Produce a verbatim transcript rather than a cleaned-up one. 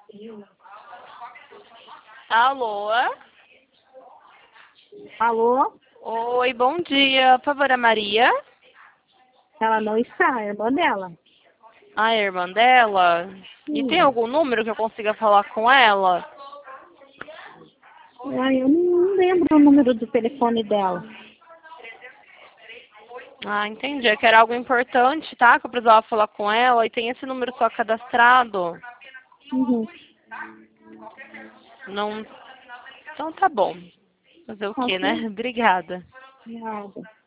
Alô? Alô? Oi, bom dia. Por favor, a Maria? Ela não está, é a irmã dela. A irmã dela? E tem Sim. algum número que eu consiga falar com ela? Ai, eu não lembro o número do telefone dela. Ah, entendi. É que era algo importante, tá? Que eu precisava falar com ela e tem esse número só cadastrado. Uhum. Não. Então tá bom. Fazer o quê, Ok. né? Obrigada. Nada.